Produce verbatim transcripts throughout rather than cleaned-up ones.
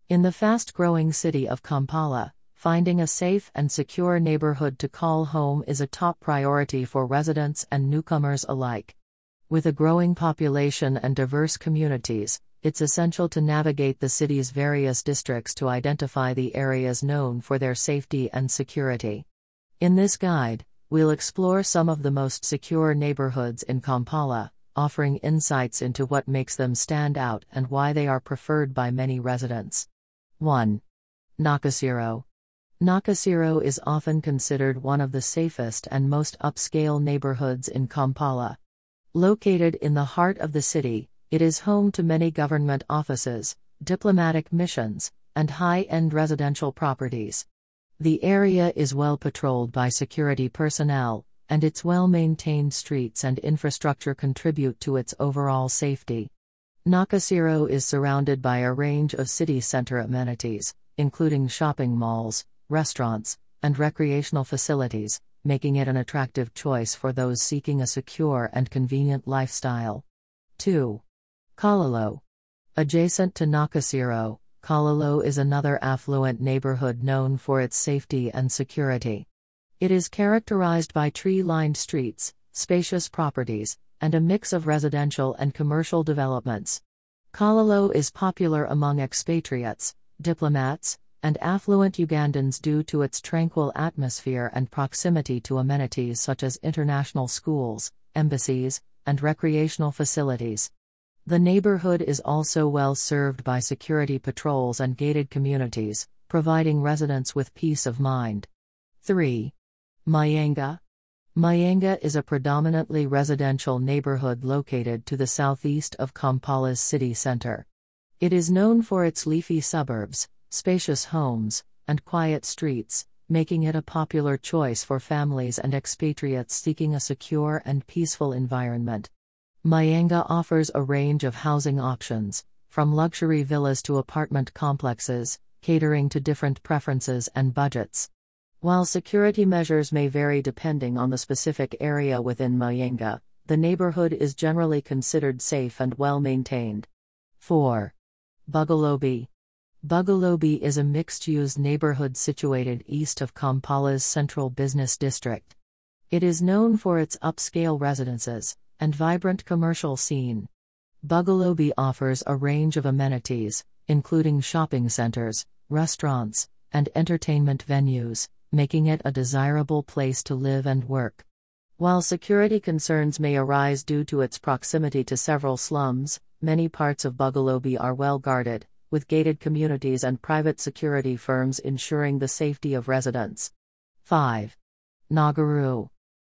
In the fast-growing city of Kampala, finding a safe and secure neighborhood to call home is a top priority for residents and newcomers alike. With a growing population and diverse communities, it's essential to navigate the city's various districts to identify the areas known for their safety and security. In this guide, we'll explore some of the most secure neighborhoods in Kampala, offering insights into what makes them stand out and why they are preferred by many residents. one. Nakasero. Nakasero is often considered one of the safest and most upscale neighborhoods in Kampala. Located in the heart of the city, it is home to many government offices, diplomatic missions, and high-end residential properties. The area is well patrolled by security personnel, and its well-maintained streets and infrastructure contribute to its overall safety. Nakasero is surrounded by a range of city center amenities, including shopping malls, restaurants, and recreational facilities, making it an attractive choice for those seeking a secure and convenient lifestyle. two. Kalalo. Adjacent to Nakasero, Kalalo is another affluent neighborhood known for its safety and security. It is characterized by tree-lined streets, spacious properties, and a mix of residential and commercial developments. Kalalo is popular among expatriates, diplomats, and affluent Ugandans due to its tranquil atmosphere and proximity to amenities such as international schools, embassies, and recreational facilities. The neighborhood is also well served by security patrols and gated communities, providing residents with peace of mind. three. Mayenga. Mayenga is a predominantly residential neighborhood located to the southeast of Kampala's city center. It is known for its leafy suburbs, spacious homes, and quiet streets, making it a popular choice for families and expatriates seeking a secure and peaceful environment. Mayenga offers a range of housing options, from luxury villas to apartment complexes, catering to different preferences and budgets. While security measures may vary depending on the specific area within Mayenga, the neighborhood is generally considered safe and well-maintained. four. Bugalobi. Bugalobi is a mixed-use neighborhood situated east of Kampala's central business district. It is known for its upscale residences and vibrant commercial scene. Bugalobi offers a range of amenities, including shopping centers, restaurants, and entertainment venues, making it a desirable place to live and work. While security concerns may arise due to its proximity to several slums, many parts of Bugalobi are well guarded, with gated communities and private security firms ensuring the safety of residents. five. Nagaru.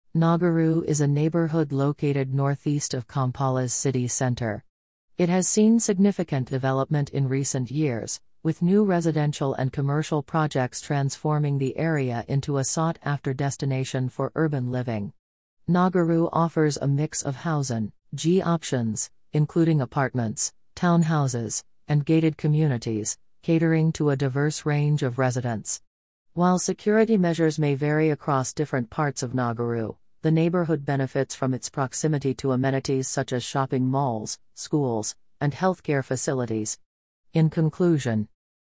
Nagaru is a neighborhood located northeast of Kampala's city center. It has seen significant development in recent years, with new residential and commercial projects transforming the area into a sought-after destination for urban living. Nagaru offers a mix of housing G options, including apartments, townhouses, and gated communities, catering to a diverse range of residents. While security measures may vary across different parts of Nagaru, the neighborhood benefits from its proximity to amenities such as shopping malls, schools, and healthcare facilities. In conclusion,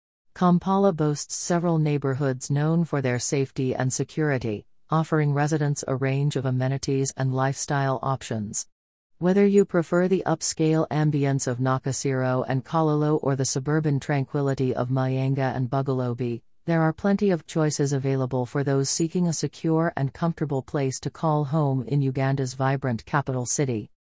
Kampala boasts several neighborhoods known for their safety and security, offering residents a range of amenities and lifestyle options. Whether you prefer the upscale ambience of Nakasero and Kalalo or the suburban tranquility of Mayenga and Bugalobi, there are plenty of choices available for those seeking a secure and comfortable place to call home in Uganda's vibrant capital city.